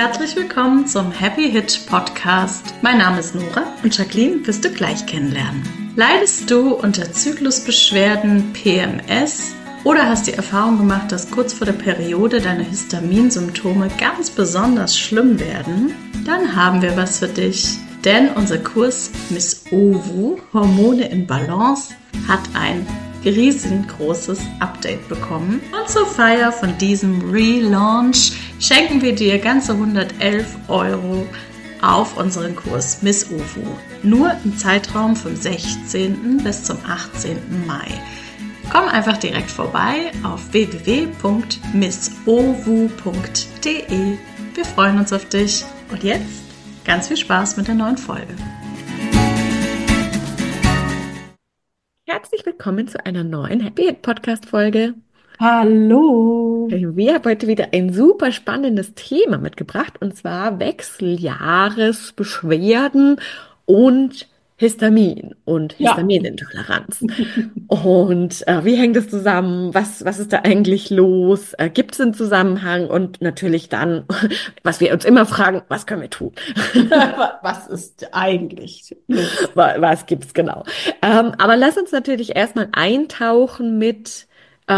herzlich willkommen zum Happy Hit Podcast. Mein Name ist Nora und Jacqueline wirst du gleich kennenlernen. Leidest du unter Zyklusbeschwerden, PMS oder hast die Erfahrung gemacht, dass kurz vor der Periode deine Histaminsymptome ganz besonders schlimm werden? Dann haben wir was für dich, denn unser Kurs Miss Ovu, Hormone in Balance, hat ein riesengroßes Update bekommen. Und zur Feier von diesem Relaunch schenken wir dir ganze 111 € auf unseren Kurs Miss Ovu. Nur im Zeitraum vom 16. bis zum 18. Mai. Komm einfach direkt vorbei auf www.missovu.de. Wir freuen uns auf dich. Und jetzt ganz viel Spaß mit der neuen Folge. Herzlich willkommen zu einer neuen Happy Hit Podcast Folge. Hallo! Wir haben heute wieder ein super spannendes Thema mitgebracht, und zwar Wechseljahresbeschwerden und Histamin und Ja, Histaminintoleranz. Und wie hängt das zusammen? Was ist da eigentlich los? Gibt es einen Zusammenhang? Und natürlich dann, was wir uns immer fragen, was können wir tun? was ist eigentlich los? Was gibt's genau? Aber lass uns natürlich erstmal eintauchen mit,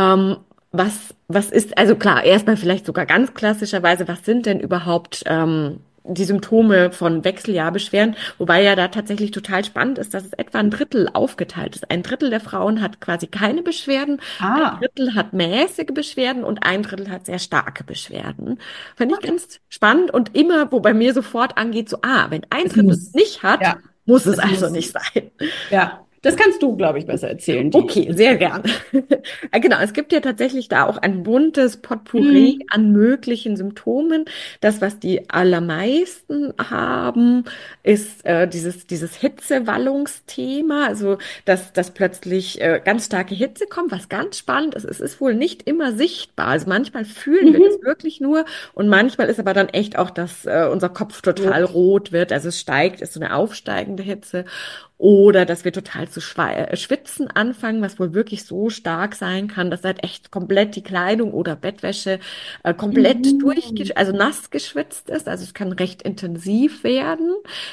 was ist, also klar, erstmal vielleicht sogar ganz klassischerweise, was sind denn überhaupt die Symptome von Wechseljahrbeschwerden? Wobei ja da tatsächlich total spannend ist, dass es etwa ein Drittel aufgeteilt ist. Ein Drittel der Frauen hat quasi keine Beschwerden, ein Ah, Drittel hat mäßige Beschwerden und ein Drittel hat sehr starke Beschwerden. Fand ich okay. ganz spannend und immer, wo bei mir sofort angeht, so, wenn ein Es Drittel es muss. nicht hat, Ja, muss es es also muss. nicht sein. Ja, das kannst du, glaube ich, besser erzählen, die Okay, sehr Beschwerden. gern. Genau, es gibt ja tatsächlich da auch ein buntes Potpourri Mhm. an möglichen Symptomen. Das, was die allermeisten haben, ist dieses Hitzewallungsthema, also dass plötzlich ganz starke Hitze kommt, was ganz spannend ist. Es ist wohl nicht immer sichtbar. Also manchmal fühlen wir das Mhm. wirklich nur und manchmal ist aber dann echt auch, dass unser Kopf total Rot. rot wird. Also es steigt, ist so eine aufsteigende Hitze. Oder dass wir total zu schwitzen anfangen, was wohl wirklich so stark sein kann, dass halt echt komplett die Kleidung oder Bettwäsche komplett Mhm. also nass geschwitzt ist. Also es kann recht intensiv werden,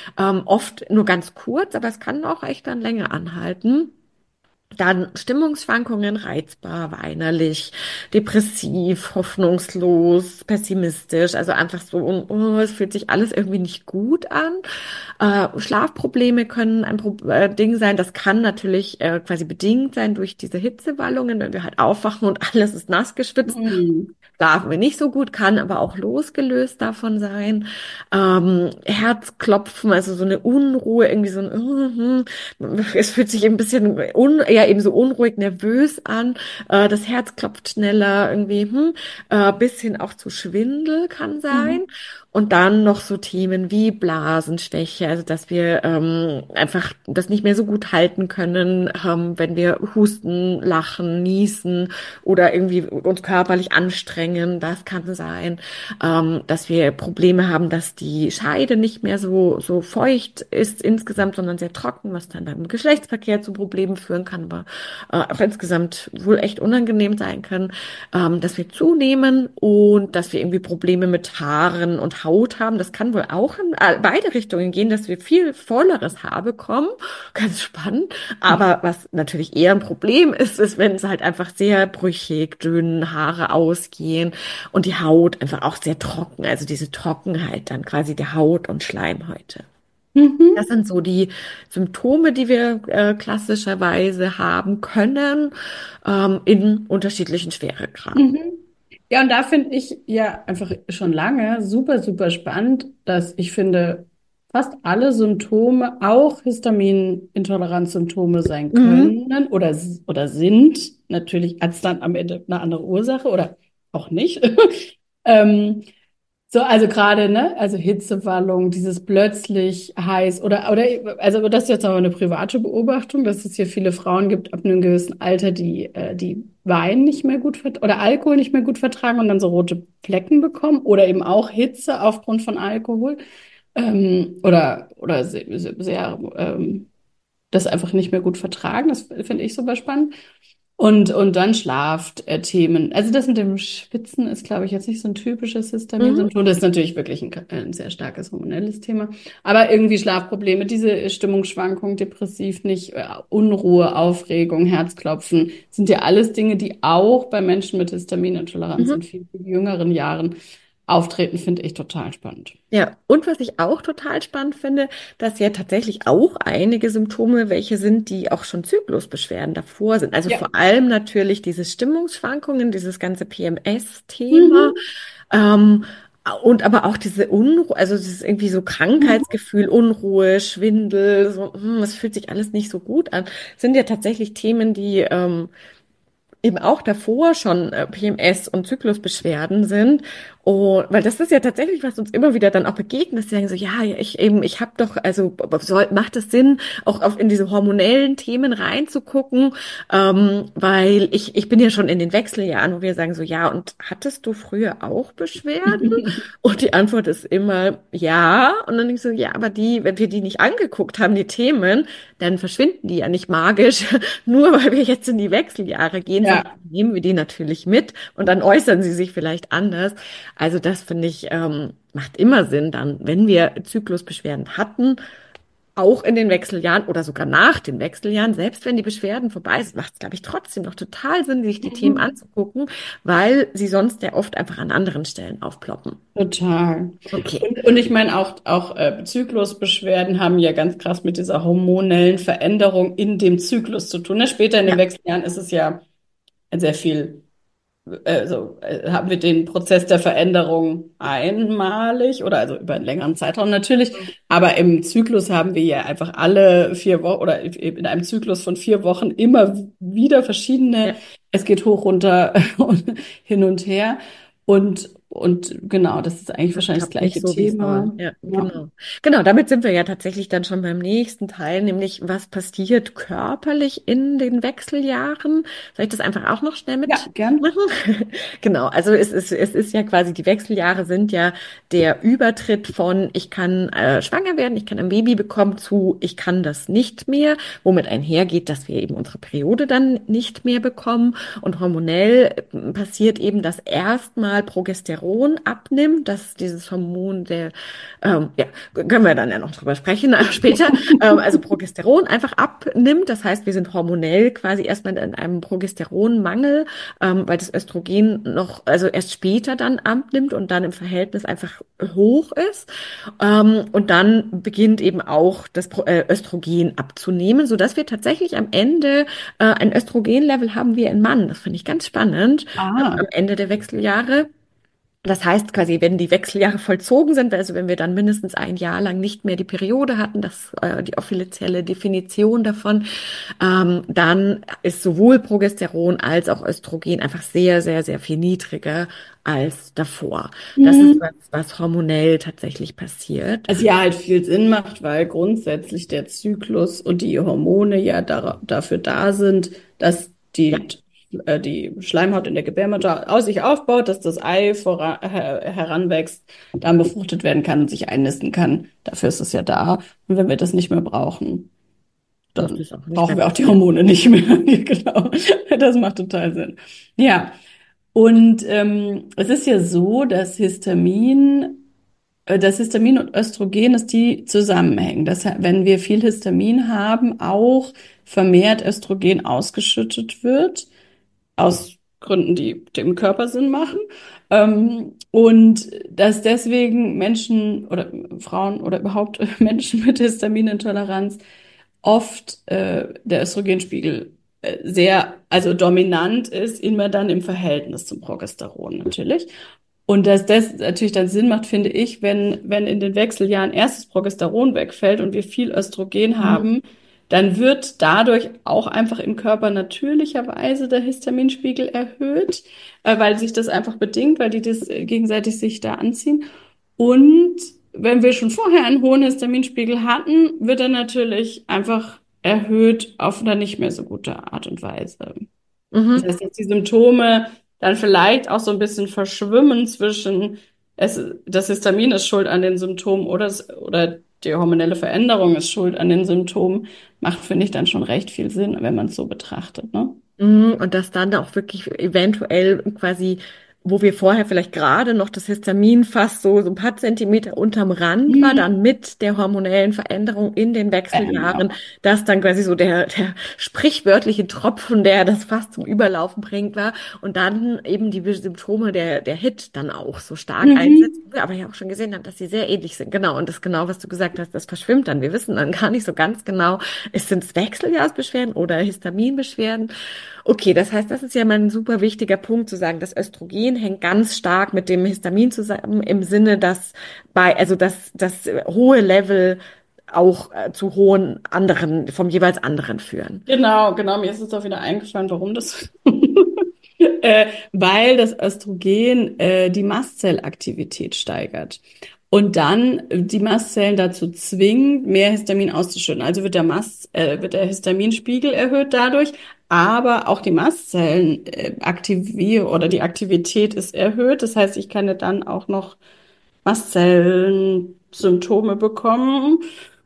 oft nur ganz kurz, aber es kann auch echt dann länger anhalten. Dann Stimmungsschwankungen, reizbar, weinerlich, depressiv, hoffnungslos, pessimistisch, also einfach so, es fühlt sich alles irgendwie nicht gut an. Schlafprobleme können ein Ding sein. Das kann natürlich quasi bedingt sein durch diese Hitzewallungen, wenn wir halt aufwachen und alles ist nass geschwitzt. Mhm. Schlafen wir nicht so gut, kann aber auch losgelöst davon sein. Herzklopfen, also so eine Unruhe, irgendwie so ein, es fühlt sich ein bisschen ja, eben so unruhig, nervös an. Das Herz klopft schneller, irgendwie, bis hin auch zu Schwindel kann sein. Mhm. Und dann noch so Themen wie Blasenschwäche, also dass wir einfach das nicht mehr so gut halten können, wenn wir husten, lachen, niesen oder irgendwie uns körperlich anstrengen. Das kann sein, dass wir Probleme haben, dass die Scheide nicht mehr so feucht ist insgesamt, sondern sehr trocken, was dann beim Geschlechtsverkehr zu Problemen führen kann, aber auch insgesamt wohl echt unangenehm sein kann, dass wir zunehmen und dass wir irgendwie Probleme mit Haaren und Haut haben. Das kann wohl auch in beide Richtungen gehen, dass wir viel volleres Haar bekommen. Ganz spannend. Aber was natürlich eher ein Problem ist, ist, wenn es halt einfach sehr brüchig, dünn Haare ausgehen und die Haut einfach auch sehr trocken, also diese Trockenheit dann quasi der Haut und Schleimhäute. Das Mhm. sind so die Symptome, die wir klassischerweise haben können, in unterschiedlichen Schweregraden. Mhm. Ja, und da finde ich ja einfach schon lange super, super spannend, dass ich finde, fast alle Symptome auch Histaminintoleranzsymptome sein Mhm. können oder sind. Natürlich hat es dann am Ende eine andere Ursache oder auch nicht. Ähm, So, also gerade, ne, also Hitzewallung, dieses plötzlich heiß also das ist jetzt aber eine private Beobachtung, dass es hier viele Frauen gibt ab einem gewissen Alter, die Wein nicht mehr gut oder Alkohol nicht mehr gut vertragen und dann so rote Flecken bekommen oder eben auch Hitze aufgrund von Alkohol, oder sehr, das einfach nicht mehr gut vertragen. Das finde ich super spannend. Und dann Schlafthemen. Also das mit dem Schwitzen ist, glaube ich, jetzt nicht so ein typisches Mhm. Histaminsymptom. Das ist natürlich wirklich ein sehr starkes hormonelles Thema. Aber irgendwie Schlafprobleme, diese Stimmungsschwankungen, depressiv nicht, Unruhe, Aufregung, Herzklopfen, sind ja alles Dinge, die auch bei Menschen mit Histaminintoleranz in Mhm. viel, viel jüngeren Jahren auftreten, finde ich total spannend. Ja, und was ich auch total spannend finde, dass ja tatsächlich auch einige Symptome welche sind, die auch schon Zyklusbeschwerden davor sind. Also Ja. vor allem natürlich diese Stimmungsschwankungen, dieses ganze PMS-Thema, Mhm. ähm, und aber auch diese Unruhe, also dieses irgendwie so Mhm. Krankheitsgefühl, Unruhe, Schwindel, so, es fühlt sich alles nicht so gut an, sind ja tatsächlich Themen, die eben auch davor schon PMS und Zyklusbeschwerden sind. Und weil das ist ja tatsächlich, was uns immer wieder dann auch begegnet, dass sie sagen so, ja, ich habe doch, also macht es Sinn, auch in diese hormonellen Themen reinzugucken, weil ich bin ja schon in den Wechseljahren, wo wir sagen so, ja, und hattest du früher auch Beschwerden? Und die Antwort ist immer ja. Und dann denke ich so, ja, aber wenn wir die nicht angeguckt haben, die Themen, dann verschwinden die ja nicht magisch, nur weil wir jetzt in die Wechseljahre gehen, sondern Ja. nehmen wir die natürlich mit und dann äußern sie sich vielleicht anders. Also das finde ich, macht immer Sinn dann, wenn wir Zyklusbeschwerden hatten, auch in den Wechseljahren oder sogar nach den Wechseljahren, selbst wenn die Beschwerden vorbei sind, macht es, glaube ich, trotzdem noch total Sinn, sich die Themen Mhm. anzugucken, weil sie sonst ja oft einfach an anderen Stellen aufploppen. Total. Okay. Und ich meine, auch Zyklusbeschwerden haben ja ganz krass mit dieser hormonellen Veränderung in dem Zyklus zu tun. Ne? Später in den Ja, Wechseljahren ist es ja sehr viel, haben wir den Prozess der Veränderung einmalig oder also über einen längeren Zeitraum natürlich. Aber im Zyklus haben wir ja einfach alle 4 Wochen oder in einem Zyklus von 4 Wochen immer wieder verschiedene, ja. es geht hoch, runter und hin und her. Und genau, das ist eigentlich Das wahrscheinlich das klappt nicht gleiche so, wie es soll. Thema. Ja, Ja. genau. Genau, damit sind wir ja tatsächlich dann schon beim nächsten Teil, nämlich was passiert körperlich in den Wechseljahren? Soll ich das einfach auch noch schnell Ja, mitmachen? gern. Genau, also es ist ja quasi, die Wechseljahre sind ja der Übertritt von ich kann schwanger werden, ich kann ein Baby bekommen zu ich kann das nicht mehr, womit einhergeht, dass wir eben unsere Periode dann nicht mehr bekommen. Und hormonell passiert eben, dass erstmal Progesteron abnimmt, das ist dieses Hormon der, ja, können wir dann ja noch drüber sprechen später, also Progesteron einfach abnimmt. Das heißt, wir sind hormonell quasi erstmal in einem Progesteronmangel, weil das Östrogen noch, also erst später dann abnimmt und dann im Verhältnis einfach hoch ist. Und dann beginnt eben auch das Östrogen abzunehmen, sodass wir tatsächlich am Ende ein Östrogenlevel haben wie ein Mann. Das finde ich ganz spannend am Ah. Ende der Wechseljahre. Das heißt quasi, wenn die Wechseljahre vollzogen sind, also wenn wir dann mindestens ein Jahr lang nicht mehr die Periode hatten, das die offizielle Definition davon, dann ist sowohl Progesteron als auch Östrogen einfach sehr, sehr, sehr viel niedriger als davor. Das ist Mhm. was hormonell tatsächlich passiert. Also ja, halt viel Sinn macht, weil grundsätzlich der Zyklus und die Hormone ja dafür da sind, dass Ja. die Schleimhaut in der Gebärmutter aus sich aufbaut, dass das Ei heranwächst, dann befruchtet werden kann und sich einnisten kann. Dafür ist es ja da. Und wenn wir das nicht mehr brauchen, Muss dann das auch nicht mehr brauchen wir auch die passieren. Hormone nicht mehr. Genau. Das macht total Sinn. Ja. Und es ist ja so, dass das Histamin und Östrogen, dass die zusammenhängen. Wenn wir viel Histamin haben, auch vermehrt Östrogen ausgeschüttet wird, aus Gründen, die dem Körper Sinn machen. Und dass deswegen Menschen oder Frauen oder überhaupt Menschen mit Histaminintoleranz oft der Östrogenspiegel sehr, also dominant ist, immer dann im Verhältnis zum Progesteron natürlich. Und dass das natürlich dann Sinn macht, finde ich, wenn in den Wechseljahren erst das Progesteron wegfällt und wir viel Östrogen Mhm. haben, dann wird dadurch auch einfach im Körper natürlicherweise der Histaminspiegel erhöht, weil sich das einfach bedingt, weil die das gegenseitig sich da anziehen. Und wenn wir schon vorher einen hohen Histaminspiegel hatten, wird er natürlich einfach erhöht auf eine nicht mehr so gute Art und Weise. Das Mhm. heißt, dass die Symptome dann vielleicht auch so ein bisschen verschwimmen zwischen das Histamin ist schuld an den Symptomen oder die hormonelle Veränderung ist schuld an den Symptomen, macht, finde ich, dann schon recht viel Sinn, wenn man es so betrachtet, ne? Und dass dann auch wirklich eventuell quasi, wo wir vorher vielleicht gerade noch das Histamin fast so ein paar Zentimeter unterm Rand war, Mhm. dann mit der hormonellen Veränderung in den Wechseljahren, Genau. dass dann quasi so der sprichwörtliche Tropfen, der das fast zum Überlaufen bringt, war und dann eben die Symptome der HIT dann auch so stark einsetzt. Mhm. Wir aber ja auch schon gesehen haben, dass sie sehr ähnlich sind. Genau. Und das genau, was du gesagt hast, das verschwimmt dann. Wir wissen dann gar nicht so ganz genau, sind es Wechseljahrsbeschwerden oder Histaminbeschwerden. Okay, das heißt, das ist ja mal ein super wichtiger Punkt zu sagen, das Östrogen hängt ganz stark mit dem Histamin zusammen im Sinne, dass also das hohe Level auch zu hohen anderen, vom jeweils anderen führen. Genau, genau. Mir ist es auch wieder eingefallen, warum das. Weil das Östrogen die Mastzellaktivität steigert und dann die Mastzellen dazu zwingt, mehr Histamin auszuschütten. Also wird der Histaminspiegel erhöht dadurch, aber auch die Mastzellen aktivieren oder die Aktivität ist erhöht. Das heißt, ich kann ja dann auch noch Mastzellensymptome bekommen,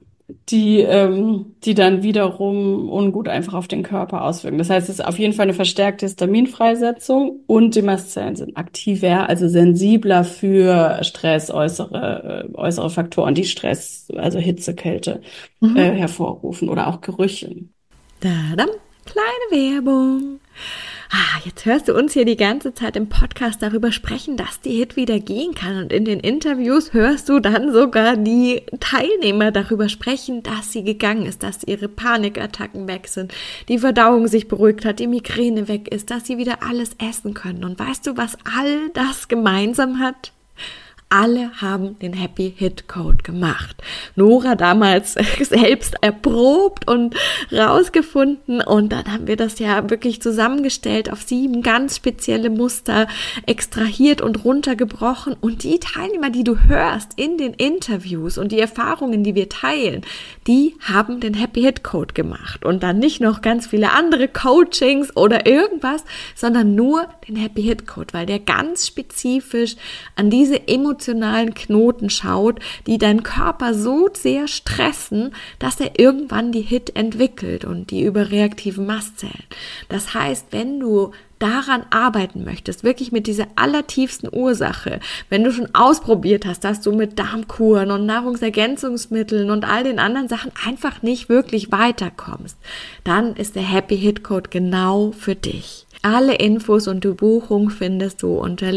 die dann wiederum ungut einfach auf den Körper auswirken. Das heißt, es ist auf jeden Fall eine verstärkte Histaminfreisetzung und die Mastzellen sind aktiver, also sensibler für Stress, äußere Faktoren, die Stress, also Hitze, Kälte, Mhm. hervorrufen oder auch Gerüche. Tadam, kleine Werbung. Jetzt hörst du uns hier die ganze Zeit im Podcast darüber sprechen, dass die HIT wieder gehen kann. Und in den Interviews hörst du dann sogar die Teilnehmer darüber sprechen, dass sie gegangen ist, dass ihre Panikattacken weg sind, die Verdauung sich beruhigt hat, die Migräne weg ist, dass sie wieder alles essen können. Und weißt du, was all das gemeinsam hat? Alle haben den Happy Hit Code gemacht. Nora damals selbst erprobt und rausgefunden und dann haben wir das ja wirklich zusammengestellt auf 7 ganz spezielle Muster extrahiert und runtergebrochen und die Teilnehmer, die du hörst in den Interviews und die Erfahrungen, die wir teilen, die haben den Happy Hit Code gemacht und dann nicht noch ganz viele andere Coachings oder irgendwas, sondern nur den Happy Hit Code, weil der ganz spezifisch an diese emotionalen Knoten schaut, die deinen Körper so sehr stressen, dass er irgendwann die HIT entwickelt und die überreaktiven Mastzellen. Das heißt, wenn du daran arbeiten möchtest, wirklich mit dieser allertiefsten Ursache, wenn du schon ausprobiert hast, dass du mit Darmkuren und Nahrungsergänzungsmitteln und all den anderen Sachen einfach nicht wirklich weiterkommst, dann ist der Happy Hit Code genau für dich. Alle Infos und die Buchung findest du unter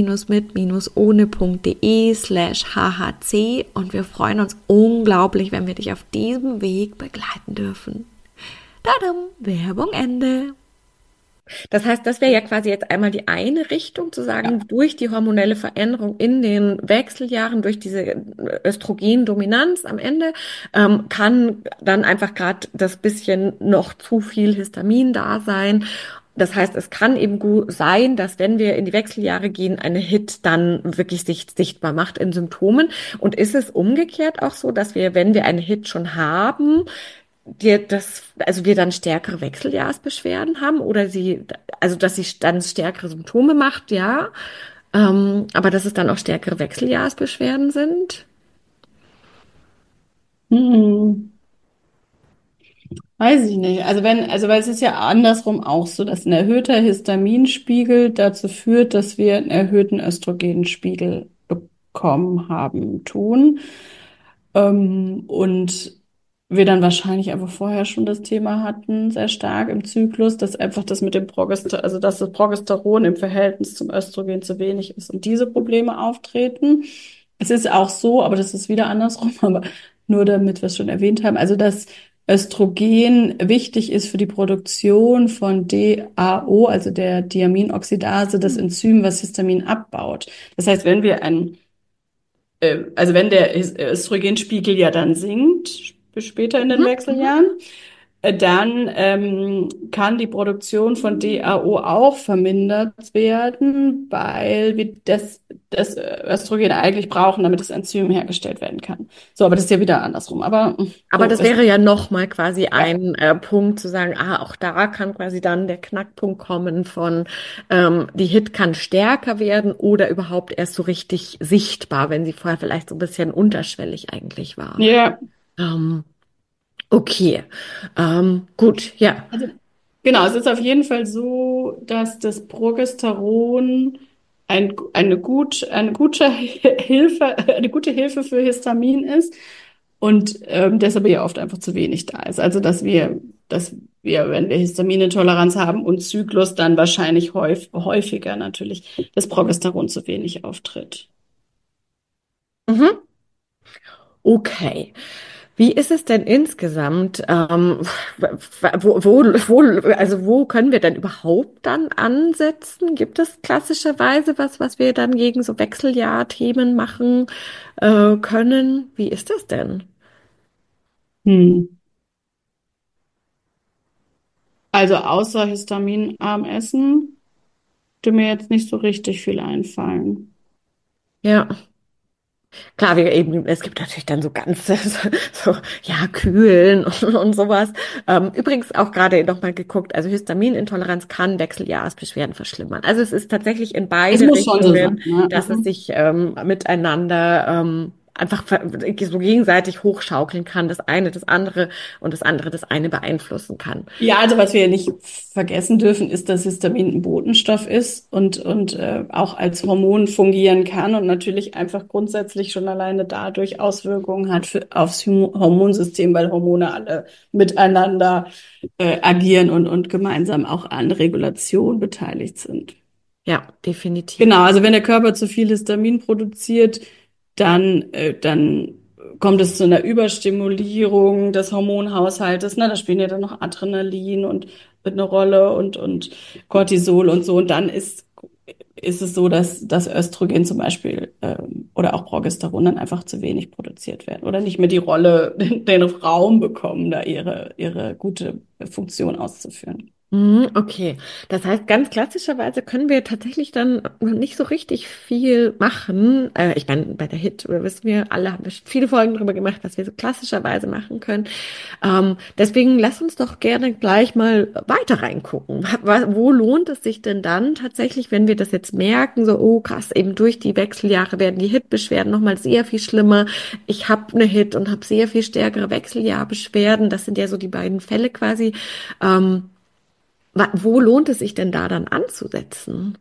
leben-mit-ohne.de/hhc und wir freuen uns unglaublich, wenn wir dich auf diesem Weg begleiten dürfen. Tadam, Werbung Ende. Das heißt, das wäre ja quasi jetzt einmal die eine Richtung, zu Ja. sagen, durch die hormonelle Veränderung in den Wechseljahren, durch diese Östrogendominanz am Ende, kann dann einfach gerade das bisschen noch zu viel Histamin da sein. Das heißt, es kann eben gut sein, dass wenn wir in die Wechseljahre gehen, eine HIT dann wirklich sich sichtbar macht in Symptomen. Und ist es umgekehrt auch so, dass wir, wenn wir eine HIT schon haben, also wir dann stärkere Wechseljahrsbeschwerden haben oder also dass sie dann stärkere Symptome macht, ja, aber dass es dann auch stärkere Wechseljahrsbeschwerden sind? Hm. Weiß ich nicht. Weil es ist ja andersrum auch so, dass ein erhöhter Histaminspiegel dazu führt, dass wir einen erhöhten Östrogenspiegel bekommen haben, tun. Und wir dann wahrscheinlich einfach vorher schon das Thema hatten, sehr stark im Zyklus, dass einfach das mit dem also dass das Progesteron im Verhältnis zum Östrogen zu wenig ist und diese Probleme auftreten. Es ist auch so, aber das ist wieder andersrum, aber nur damit wir es schon erwähnt haben, also dass Östrogen wichtig ist für die Produktion von DAO, also der Diaminoxidase, das Enzym, was Histamin abbaut. Das heißt, also wenn der Östrogenspiegel ja dann sinkt, später in den Mhm, mhm. Wechseljahren, dann kann die Produktion von DAO auch vermindert werden, weil wir das Östrogen eigentlich brauchen, damit das Enzym hergestellt werden kann. So, aber das ist ja wieder andersrum. Aber Aber so das ist, wäre ja nochmal quasi ja. ein Punkt zu sagen, auch da kann quasi dann der Knackpunkt kommen von, die HIT kann stärker werden oder überhaupt erst so richtig sichtbar, wenn sie vorher vielleicht so ein bisschen unterschwellig eigentlich war. Ja, Ähm, okay, gut, ja. also Genau, es ist auf jeden Fall so, dass das Progesteron eine gute eine gute Hilfe für Histamin ist und deshalb ja oft einfach zu wenig da ist. Also dass wir, wenn wir Histaminintoleranz haben und Zyklus, dann wahrscheinlich häufiger natürlich das Progesteron zu wenig auftritt. Mhm. Okay. Wie ist es denn insgesamt? Also wo können wir denn überhaupt dann ansetzen? Gibt es klassischerweise was wir dann gegen so Wechseljahrthemen machen können? Wie ist das denn? Hm. Also außer histaminarm essen, würde mir jetzt nicht so richtig viel einfallen. Ja. Klar, es gibt natürlich dann so ganz, ja, Kühlen und sowas. Übrigens auch gerade nochmal geguckt, also Histaminintoleranz kann Wechseljahresbeschwerden verschlimmern. Also es ist tatsächlich in Es beide muss schon so Richtungen, sein, ne? dass es sich miteinander einfach so gegenseitig hochschaukeln kann, das eine das andere und das andere das eine beeinflussen kann. Ja, also was wir ja nicht vergessen dürfen, ist, dass Histamin ein Botenstoff ist und auch als Hormon fungieren kann und natürlich einfach grundsätzlich schon alleine dadurch Auswirkungen hat aufs Hormonsystem, weil Hormone alle miteinander agieren und gemeinsam auch an Regulation beteiligt sind. Ja, definitiv. Genau, also wenn der Körper zu viel Histamin produziert, dann kommt es zu einer Überstimulierung des Hormonhaushaltes. Ne? Da spielen ja dann noch Adrenalin und wird eine Rolle und Cortisol und so. Und dann ist es so, dass das Östrogen zum Beispiel oder auch Progesteron dann einfach zu wenig produziert werden oder nicht mehr die Rolle, den Raum bekommen, da ihre gute Funktion auszuführen. Okay, das heißt, ganz klassischerweise können wir tatsächlich dann nicht so richtig viel machen. Ich meine, bei der Hit, wissen wir alle, haben wir schon viele Folgen darüber gemacht, was wir so klassischerweise machen können. Deswegen lass uns doch gerne gleich mal weiter reingucken. Wo lohnt es sich denn dann tatsächlich, wenn wir das jetzt merken, so, oh krass, eben durch die Wechseljahre werden die Hit-Beschwerden nochmal sehr viel schlimmer. Ich habe eine Hit und habe sehr viel stärkere Wechseljahrbeschwerden. Das sind ja so die beiden Fälle quasi. Ähm, Wo lohnt es sich denn da dann anzusetzen?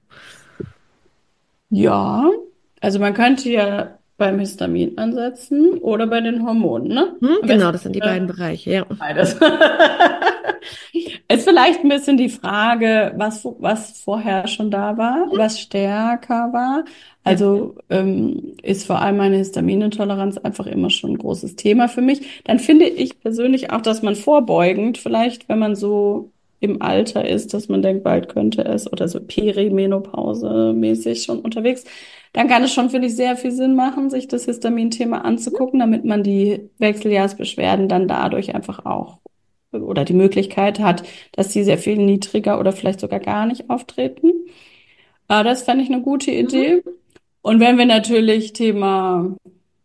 Ja, also man könnte ja beim Histamin ansetzen oder bei den Hormonen, ne? Am Genau, besten das sind die beiden Bereiche, ja. beides. Ist vielleicht ein bisschen die Frage, was vorher schon da war, was stärker war. Ja. Also ist vor allem meine Histaminintoleranz einfach immer schon ein großes Thema für mich. Dann finde ich persönlich auch, dass man vorbeugend, vielleicht, wenn man so im Alter ist, dass man denkt, bald könnte es oder so Perimenopause-mäßig schon unterwegs, dann kann es schon, finde ich, sehr viel Sinn machen, sich das Histamin-Thema anzugucken, damit man die Wechseljahrsbeschwerden dann dadurch einfach auch oder die Möglichkeit hat, dass sie sehr viel niedriger oder vielleicht sogar gar nicht auftreten. Das fände ich eine gute Mhm. Idee. Und wenn wir natürlich Thema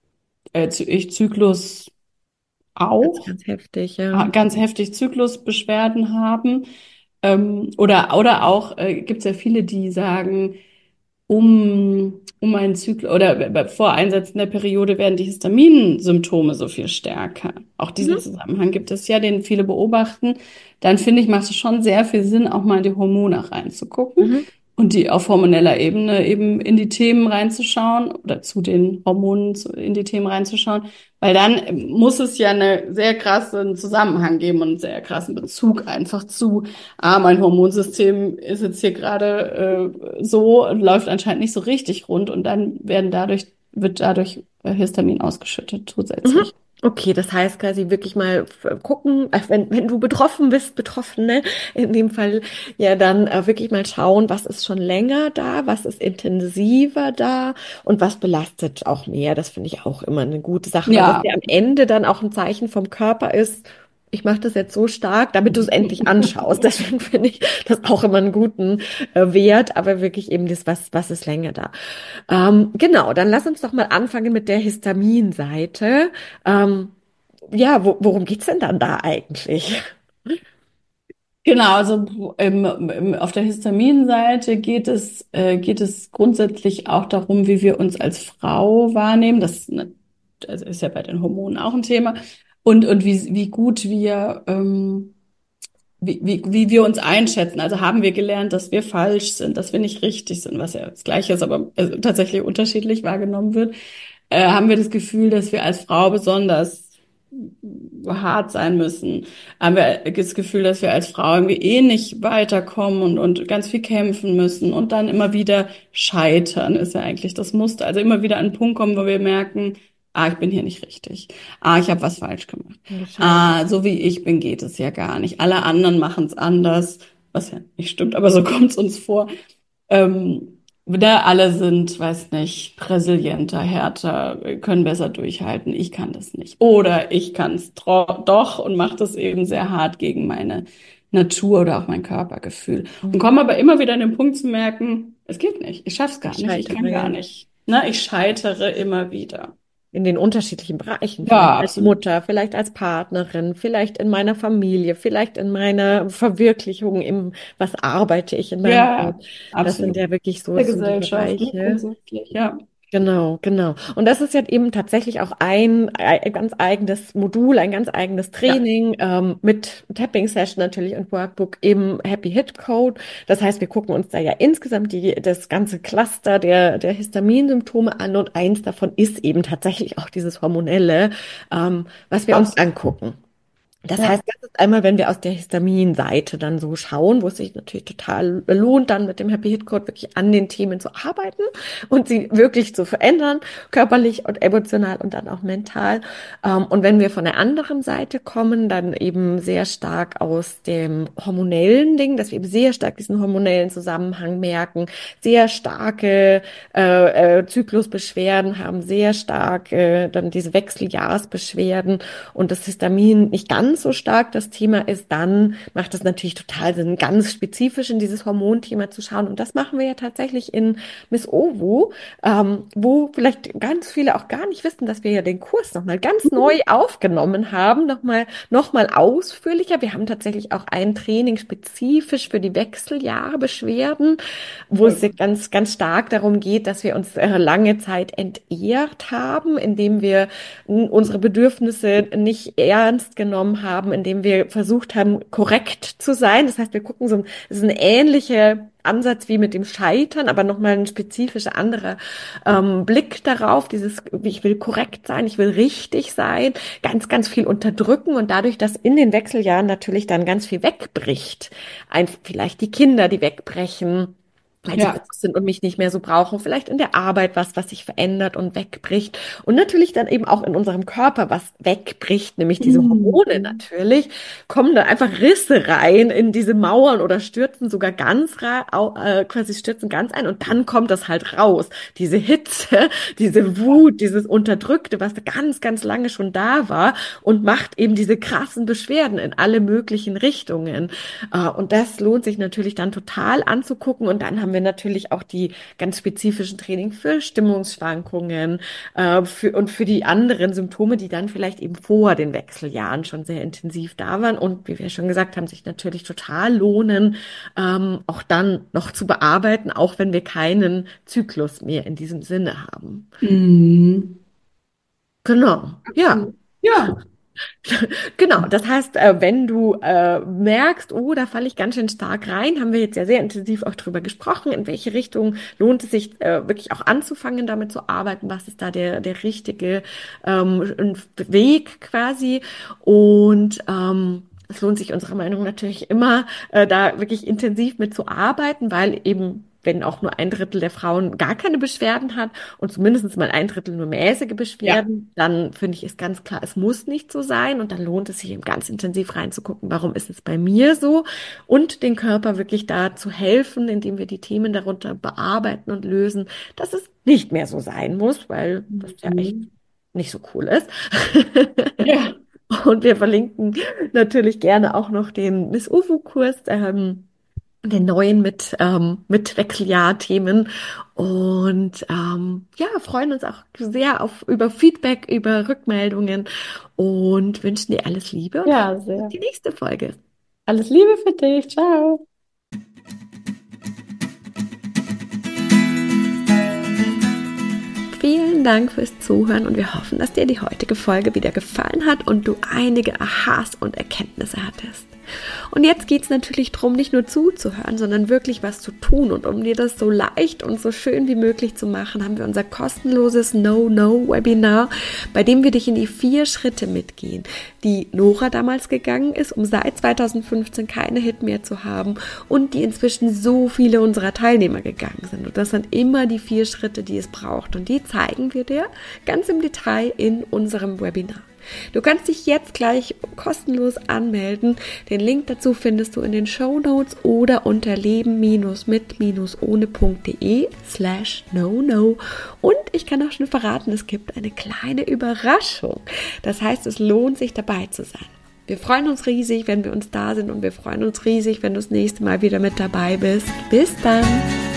Zyklus Ganz, auch ganz heftig, ja. ganz heftig Zyklusbeschwerden haben, oder auch gibt es ja viele, die sagen, um einen Zyklus oder vor Einsetzen der Periode werden die Histaminsymptome so viel stärker. Auch diesen Mhm. Zusammenhang gibt es ja, den viele beobachten. Dann finde ich, macht es schon sehr viel Sinn, auch mal in die Hormone reinzugucken Mhm. und die auf hormoneller Ebene eben in die Themen reinzuschauen oder zu den Hormonen in die Themen reinzuschauen, weil dann muss es ja einen sehr krassen Zusammenhang geben und einen sehr krassen Bezug einfach zu mein Hormonsystem ist jetzt hier gerade so und läuft anscheinend nicht so richtig rund und dann wird dadurch Histamin ausgeschüttet Mhm. zusätzlich. Okay, das heißt quasi wirklich mal gucken, wenn du betroffen bist, Betroffene, in dem Fall, ja, dann wirklich mal schauen, was ist schon länger da, was ist intensiver da und was belastet auch mehr. Das finde ich auch immer eine gute Sache, weil das Ja, ja am Ende dann auch ein Zeichen vom Körper ist. Ich mache das jetzt so stark, damit du es endlich anschaust. Deswegen finde ich das auch immer einen guten Wert, aber wirklich eben was ist länger da. Genau, dann lass uns doch mal anfangen mit der Histaminseite. Ähm, ja, worum geht's denn dann da eigentlich? genau. Also auf der Histaminseite geht es grundsätzlich auch darum, wie wir uns als Frau wahrnehmen. Das ist ja bei den Hormonen auch ein Thema. Und wie gut wir wie wir uns einschätzen. Also haben wir gelernt, dass wir falsch sind, dass wir nicht richtig sind, was ja das Gleiche ist, aber tatsächlich unterschiedlich wahrgenommen wird. Haben wir das Gefühl, dass wir als Frau besonders hart sein müssen? Haben wir das Gefühl, dass wir als Frau irgendwie eh nicht weiterkommen und ganz viel kämpfen müssen und dann immer wieder scheitern, ist ja eigentlich das Muster. Also immer wieder an einen Punkt kommen, wo wir merken, ich bin hier nicht richtig. Ich habe was falsch gemacht. So wie ich bin, geht es ja gar nicht. Alle anderen machen es anders, was ja nicht stimmt, aber so kommt es uns vor. Alle sind, weiß nicht, resilienter, härter, können besser durchhalten. Ich kann das nicht. Oder ich kann es doch und mache das eben sehr hart gegen meine Natur oder auch mein Körpergefühl. Und komme aber immer wieder an den Punkt zu merken, es geht nicht. Ich schaff's gar nicht. Ich kann gar nicht. Ne? Ich scheitere immer wieder. In den unterschiedlichen Bereichen, Ja, vielleicht als absolut. Mutter, vielleicht als Partnerin, vielleicht in meiner Familie, vielleicht in meiner Verwirklichung was arbeite ich in meinem Ja, Job. Das sind absolut. ja wirklich so, Der das sind die Gesellschaft, ne? Bereiche. Grundsätzlich, ja. Genau, genau. Und das ist jetzt eben tatsächlich auch ein ganz eigenes Modul, ein ganz eigenes Ja, Training mit Tapping Session natürlich und Workbook im Happy Hit Code. Das heißt, wir gucken uns da ja insgesamt das ganze Cluster der Histaminsymptome an und eins davon ist eben tatsächlich auch dieses Hormonelle, was wir uns absolut. angucken. Das Ja. heißt, das ist einmal, wenn wir aus der Histaminseite dann so schauen, wo es sich natürlich total lohnt, dann mit dem Happy Hit Code wirklich an den Themen zu arbeiten und sie wirklich zu verändern, körperlich und emotional und dann auch mental. Und wenn wir von der anderen Seite kommen, dann eben sehr stark aus dem hormonellen Ding, dass wir eben sehr stark diesen hormonellen Zusammenhang merken, sehr starke Zyklusbeschwerden haben, sehr stark dann diese Wechseljahrsbeschwerden und das Histamin nicht ganz so stark das Thema ist, dann macht es natürlich total Sinn, ganz spezifisch in dieses Hormonthema zu schauen. Und das machen wir ja tatsächlich in Miss Ovu, wo vielleicht ganz viele auch gar nicht wissen, dass wir ja den Kurs nochmal ganz neu aufgenommen haben, noch mal ausführlicher. Wir haben tatsächlich auch ein Training spezifisch für die Wechseljahrebeschwerden, wo es ganz, ganz stark darum geht, dass wir uns lange Zeit entehrt haben, indem wir unsere Bedürfnisse nicht ernst genommen haben, indem wir versucht haben, korrekt zu sein. Das heißt, wir gucken es ist ein ähnlicher Ansatz wie mit dem Scheitern, aber nochmal ein spezifischer anderer Blick darauf, ich will korrekt sein, ich will richtig sein, ganz, ganz viel unterdrücken und dadurch, dass in den Wechseljahren natürlich dann ganz viel wegbricht, vielleicht die Kinder, die wegbrechen, weil sie Ja. groß sind und mich nicht mehr so brauchen, vielleicht in der Arbeit was sich verändert und wegbricht und natürlich dann eben auch in unserem Körper was wegbricht, nämlich diese Hormone Mhm. natürlich, kommen da einfach Risse rein in diese Mauern oder stürzen sogar quasi stürzen ganz ein und dann kommt das halt raus, diese Hitze, diese Wut, dieses Unterdrückte, was ganz, ganz lange schon da war und macht eben diese krassen Beschwerden in alle möglichen Richtungen. Und das lohnt sich natürlich dann total anzugucken. Und dann haben wir natürlich auch die ganz spezifischen Training für Stimmungsschwankungen und für die anderen Symptome, die dann vielleicht eben vor den Wechseljahren schon sehr intensiv da waren. Und wie wir schon gesagt haben, sich natürlich total lohnen, auch dann noch zu bearbeiten, auch wenn wir keinen Zyklus mehr in diesem Sinne haben. Mhm. Genau, ja. Absolut. Ja. Genau, das heißt, wenn du merkst, oh, da falle ich ganz schön stark rein, haben wir jetzt ja sehr intensiv auch drüber gesprochen, in welche Richtung lohnt es sich wirklich auch anzufangen, damit zu arbeiten, was ist da der richtige Weg quasi und es lohnt sich unserer Meinung nach natürlich immer, da wirklich intensiv mit zu arbeiten, weil eben wenn auch nur ein Drittel der Frauen gar keine Beschwerden hat und zumindest mal ein Drittel nur mäßige Ja. Beschwerden, dann finde ich, ist ganz klar, es muss nicht so sein und dann lohnt es sich eben ganz intensiv reinzugucken, warum ist es bei mir so und den Körper wirklich da zu helfen, indem wir die Themen darunter bearbeiten und lösen, dass es nicht mehr so sein muss, weil das ja echt Mhm. nicht so cool ist. Ja. Und wir verlinken natürlich gerne auch noch den Miss Uwu-Kurs, den neuen mit Wechseljahrthemen. Und ja, freuen uns auch sehr über Feedback, über Rückmeldungen und wünschen dir alles Liebe und freuen Ja, uns auf sehr. die nächste Folge. Alles Liebe für dich. Ciao. Vielen Dank fürs Zuhören und wir hoffen, dass dir die heutige Folge wieder gefallen hat und du einige Aha's und Erkenntnisse hattest. Und jetzt geht es natürlich darum, nicht nur zuzuhören, sondern wirklich was zu tun. Und um dir das so leicht und so schön wie möglich zu machen, haben wir unser kostenloses No-No-Webinar, bei dem wir dich in die 4 Schritte mitgehen, die Nora damals gegangen ist, um seit 2015 keine Hit mehr zu haben und die inzwischen so viele unserer Teilnehmer gegangen sind. Und das sind immer die 4 Schritte, die es braucht. Und die zeigen wir dir ganz im Detail in unserem Webinar. Du kannst dich jetzt gleich kostenlos anmelden. Den Link dazu findest du in den Shownotes oder unter leben-mit-ohne.de/no-no. Und ich kann auch schon verraten, es gibt eine kleine Überraschung. Das heißt, es lohnt sich dabei zu sein. Wir freuen uns riesig, wenn wir uns da sind und wir freuen uns riesig, wenn du das nächste Mal wieder mit dabei bist. Bis dann!